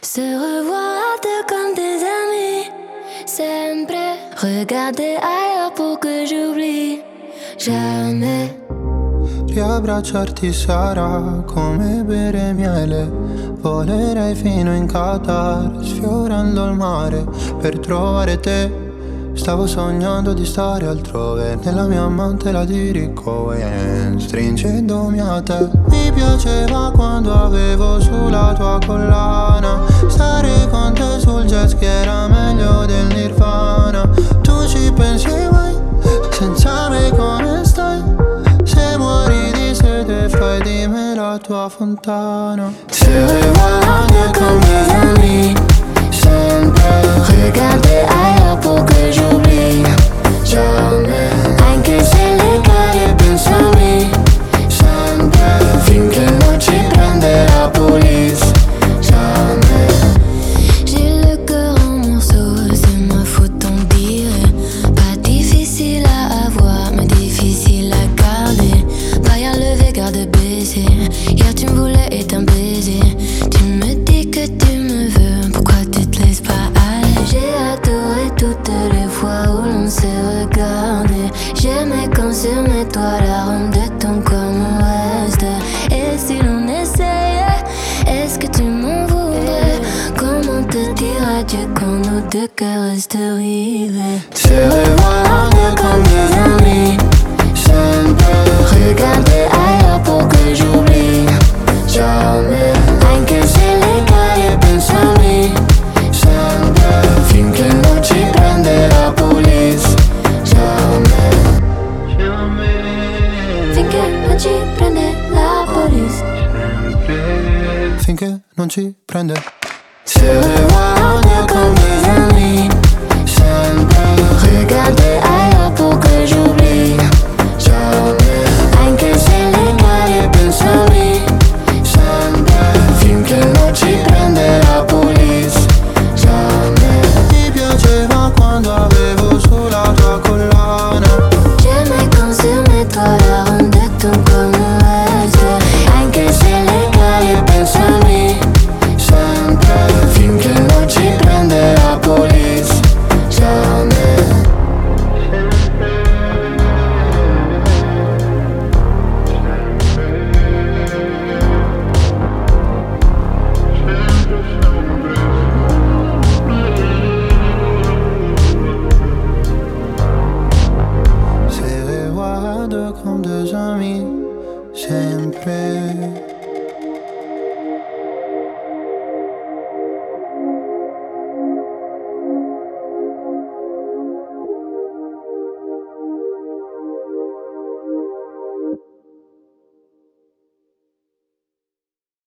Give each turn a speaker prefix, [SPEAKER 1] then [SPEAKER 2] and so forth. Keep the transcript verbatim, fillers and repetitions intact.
[SPEAKER 1] Se revoir à deux comme des amis, sempre regarder ailleurs pour que j'oublie jamais.
[SPEAKER 2] Riabbracciarti sarà come bere miele. Volerei fino in Qatar, sfiorando il mare per trovare te. Stavo sognando di stare altrove, nella mia mantela di Ricohen, stringendomi a te. Mi piaceva quando avevo sulla tua collana, stare con te sul jet ski era meglio del Nirvana. Tu ci pensi mai, senza me come stai? Se muori di sete fai di me la tua fontana. Se revoir comme des amis, sempre regarder ailleurs pour que j'oublie jamais. Anche se le cade pensami sempre, finché non ci prende la police. Jamais. J'ai le cœur en morceaux, c'est ma faute on dirait. Pas difficile à avoir, mais difficile à garder. Pas à lever, garde baiser. Hier tu me voulais et t'un baiser. Tu me dis que tu me veux, pourquoi tu te laisses pas aller? J'ai adoré toutes les fois où l'on s'est regardé. J'aimais quand sur mes toits l'arôme de ton corps me reste. Et si l'on essayait, est-ce que tu m'en voudrais? Comment te dire adieu quand nos deux cœurs restent rivés? Se revoir comme des amis, sempre regarder ailleurs pour que j'oublie jamais. Anche se le cade pensami sempre, finché non ci prende la police. Jamais. Finché non ci prende la police. Finché non ci prende.
[SPEAKER 1] Se revoir comme des amis, sempre regarder ailleurs pour que j'oublie jamais. Anche se le cade pensami